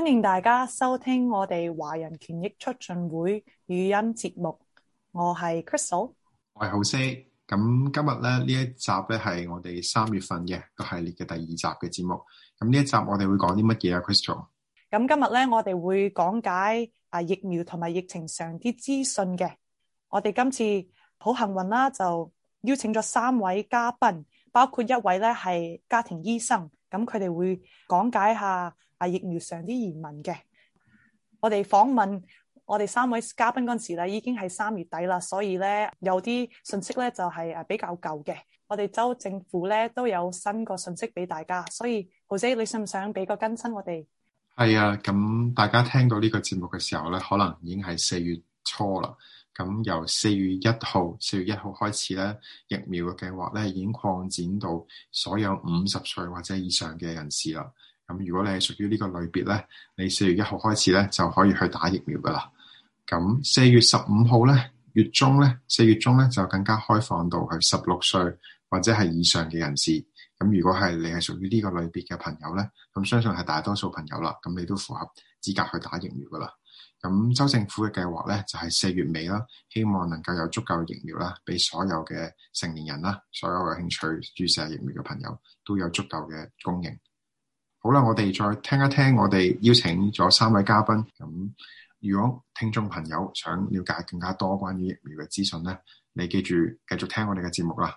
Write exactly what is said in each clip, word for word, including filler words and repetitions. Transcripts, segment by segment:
歡迎大家收聽我哋華人權益促進會語音節目，我係 Crystal， 我係浩斯。咁今日咧呢一集咧係我哋三月份嘅個系列嘅第二集嘅節目。咁呢一集我哋會講啲乜嘢啊 Crystal？ 咁今日咧我哋會講解啊疫苗同埋疫情上啲資訊嘅。我哋今次好幸運啦，就邀請咗三位嘉賓，包括一位咧係家庭醫生，咁佢哋會講解下啊疫苗上啲疑問嘅。我哋訪問我哋三位嘉賓嗰陣時咧，已經係三月底啦，所以咧有啲信息咧就係誒比較舊嘅。我哋州政府咧都有新個信息俾大家，所以浩姐你想唔想俾個更新我哋？ 係啊，咁大家聽到呢個節目嘅時候咧，可能已經係四月初啦。咁由四月一號，四月一號開始咧，疫苗嘅計劃咧已經擴展到所有五十歲或者以上嘅人士啦。咁如果你係屬於呢個類別咧，你四月一號開始咧就可以去打疫苗噶啦。咁四月十五號咧，月中咧，四月中咧就更加開放到去十六歲或者係以上嘅人士。咁如果係你係屬於呢個類別嘅朋友咧，咁相信係大多數朋友啦，咁你都符合資格去打疫苗噶啦。咁州政府嘅計劃咧就係四月尾啦，希望能夠有足夠嘅疫苗啦，俾所有嘅成年人啦，所有有興趣注射疫苗嘅朋友都有足夠嘅供應。好啦，我哋再聽一聽我哋邀請咗三位嘉賓。咁如果聽眾朋友想了解更加多關於疫苗嘅資訊咧，你記住繼續聽我哋嘅節目啦。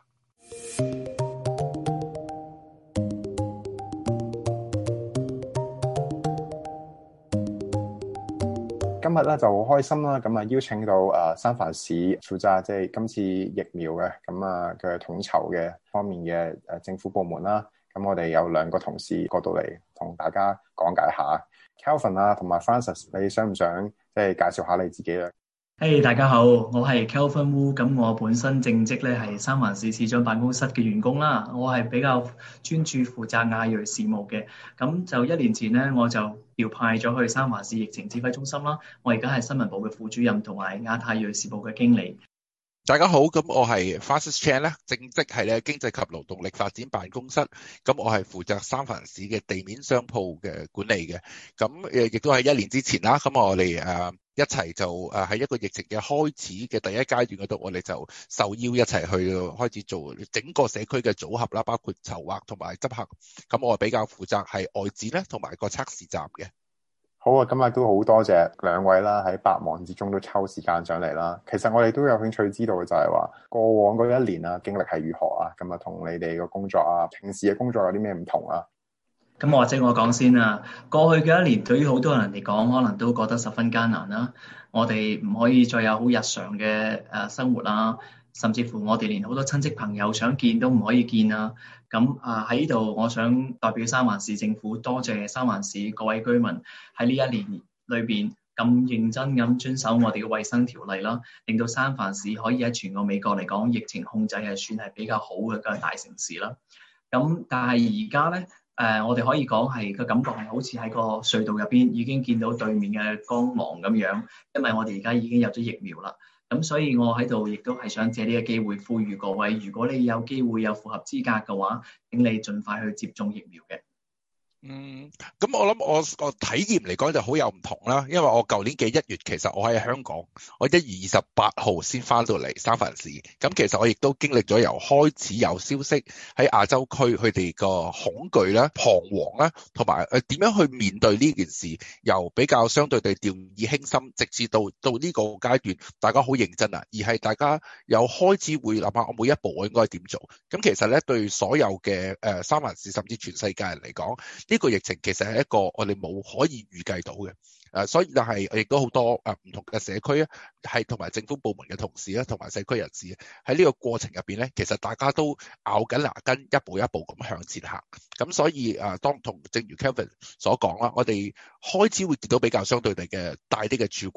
今日咧就好開心啦，咁啊邀請到誒三藩市負責即係今次疫苗嘅咁啊嘅統籌嘅方面嘅誒政府部門啦。咁我哋有兩個同事過到嚟同大家講解下。Kelvin 啊，同埋 Francis， 你想唔想即係介紹下你自己咧？ 嘿，hey, 大家好，我係 Kelvin Wu。咁我本身正職咧係三藩市市長辦公室嘅員工啦。我係比較專注負責亞裔事務嘅。咁就一年前咧，我就調派咗去三藩市疫情指揮中心啦。我而家係新聞部嘅副主任同埋亞太裔事務嘅經理。 大家好，咁我係 Francis Chan 咧，正職係咧經濟及勞動力發展辦公室，咁我係負責三藩市嘅地面商鋪嘅管理嘅，咁誒亦都係一年之前啦，咁我哋誒一齊就誒喺一個疫情嘅開始嘅第一階段嗰度，我哋就受邀一齊去開始做整個社區嘅組合啦，包括籌劃同埋執行，咁我係比較負責係外展咧同埋個測試站嘅。 好啊，今日都好多謝兩位啦，喺百忙之中都抽時間上嚟啦。其實我哋都有興趣知道嘅就係話，過往嗰一年啊，經歷係如何啊？咁啊，同你哋個工作啊，平時嘅工作有啲咩唔同啊？ 咁或者我講先啦。過去嘅一年對於好多人嚟講，可能都覺得十分艱難啦。我哋唔可以再有好日常嘅誒生活啦，甚至乎我哋連好多親戚朋友想見都唔可以見啊。咁啊喺呢度，我想代表三藩市政府多謝三藩市各位居民喺呢一年裏邊咁認真咁遵守我哋嘅衛生條例啦，令到三藩市可以喺全個美國嚟講疫情控制係算係比較好嘅個大城市啦。咁但係而家咧誒，我哋可以講係個感覺係好似喺個隧道入邊已經見到對面嘅光芒咁樣，因為我哋而家已經有咗疫苗啦。咁所以我喺度亦都係想借呢個機會呼籲各位，如果你有機會有符合資格嘅話，請你盡快去接種疫苗嘅。 嗯，咁我諗我個體驗嚟講就好有唔同啦，因為我舊年嘅一月其實我喺香港，我一月二十八號先翻到嚟三藩市，咁其實我亦都經歷咗由開始有消息喺亞洲區佢哋個恐懼啦、彷徨啦，同埋誒點樣去面對呢件事，由比較相對地掉以輕心，直至到到呢個階段，大家好認真啊，而係大家有開始會諗下我每一步我應該點做。咁其實咧對所有嘅誒、呃、三藩市甚至全世界人嚟講，呢個疫情其實係一個我哋冇可以預計到嘅，誒、呃，所以但係亦都好多誒唔同嘅社區咧，係同埋政府部門嘅同事咧，同埋社區人士喺呢個過程入邊咧，其實大家都咬緊牙根，一步一步咁向前行。咁所以誒、呃，當同正如 Kelvin 所講啦，我哋開始會見到比較相對地嘅大啲嘅曙光。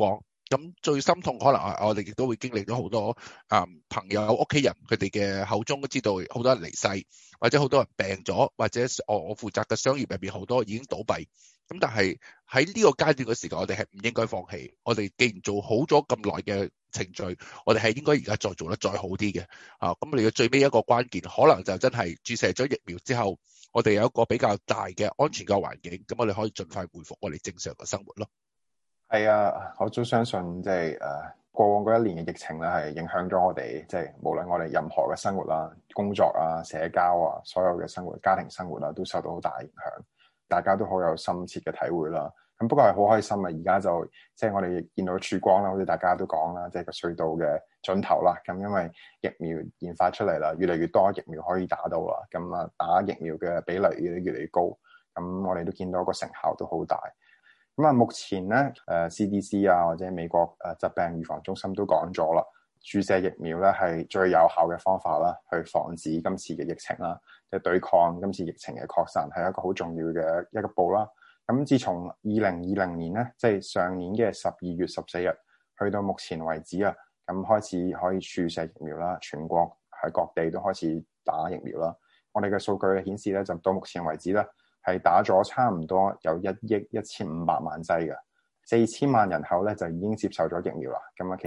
咁最心痛可能我哋亦都會經歷咗好多啊、嗯、朋友屋企人佢哋嘅口中都知道好多人離世，或者好多人病咗，或者我我負責嘅商業入邊好多已經倒閉。咁但係喺呢個階段嘅時間，我哋係唔應該放棄。我哋既然做好咗咁耐嘅程序，我哋係應該而家再做得再好啲嘅。啊，咁你嘅最尾一個關鍵，可能就真係注射咗疫苗之後，我哋有一個比較大嘅安全嘅環境，咁我哋可以盡快恢復我哋正常嘅生活咯。 係啊，我都相信即係誒過往嗰一年嘅疫情咧，係影響咗我哋，即係無論我哋任何嘅生活啦、工作啊、社交啊、所有嘅生活、家庭生活啦，都受到好大影響。大家都好有深切嘅體會啦，咁不過係好開心啊！而家就即係我哋見到曙光啦，好似大家都講啦，即係個隧道嘅盡頭啦。咁因為疫苗研發出嚟啦，越嚟越多疫苗可以打到啦，咁啊打疫苗嘅比例越嚟越嚟越高，咁我哋都見到個成效都好大。咁啊，目前咧誒 C D C 啊或者美國誒疾病預防中心都講咗啦，注射疫苗咧係最有效嘅方法啦，去防止今次嘅疫情啦。即係對抗今次疫情嘅擴散係一個好重要嘅一個步啦。咁自從二零二零年咧，即係上年嘅十二月十四日，去到目前為止啊，咁開始可以注射疫苗啦，全國喺各地都開始打疫苗啦。我哋嘅數據顯示咧，就到目前為止咧，係打咗差唔多有一億一千五百萬劑嘅，四千萬人口咧就已經接受咗疫苗啦。咁啊，其